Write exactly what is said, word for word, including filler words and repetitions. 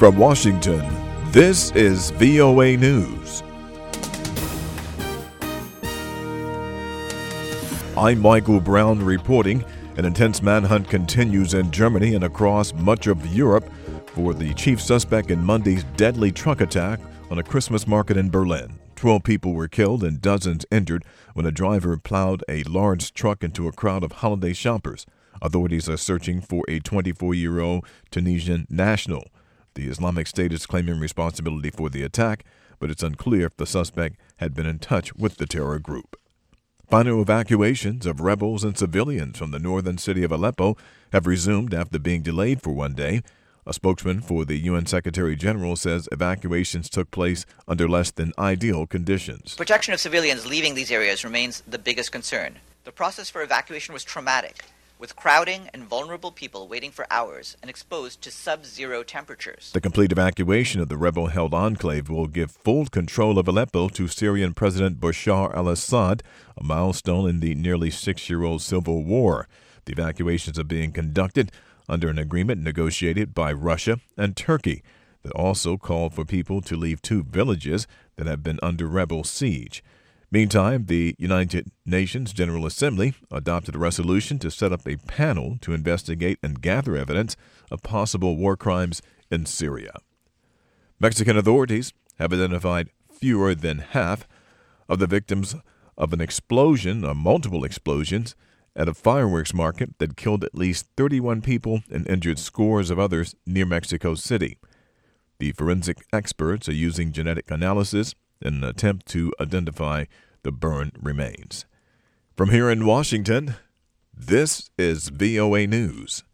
From Washington, this is V O A News. I'm Michael Brown reporting. An intense manhunt continues in Germany and across much of Europe for the chief suspect in Monday's deadly truck attack on a Christmas market in Berlin. Twelve people were killed and dozens injured when a driver plowed a large truck into a crowd of holiday shoppers. Authorities are searching for a twenty-four-year-old Tunisian national. The Islamic State is claiming responsibility for the attack, but it's unclear if the suspect had been in touch with the terror group. Final evacuations of rebels and civilians from the northern city of Aleppo have resumed after being delayed for one day. A spokesman for the U N Secretary General says evacuations took place under less than ideal conditions. Protection of civilians leaving these areas remains the biggest concern. The process for evacuation was traumatic, with crowding and vulnerable people waiting for hours and exposed to sub-zero temperatures. The complete evacuation of the rebel-held enclave will give full control of Aleppo to Syrian President Bashar al-Assad, a milestone in the nearly six-year-old civil war. The evacuations are being conducted under an agreement negotiated by Russia and Turkey that also called for people to leave two villages that have been under rebel siege. Meantime, the United Nations General Assembly adopted a resolution to set up a panel to investigate and gather evidence of possible war crimes in Syria. Mexican authorities have identified fewer than half of the victims of an explosion or multiple explosions at a fireworks market that killed at least thirty-one people and injured scores of others near Mexico City. The forensic experts are using genetic analysis in an attempt to identify the burned remains. From here in Washington, this is V O A News.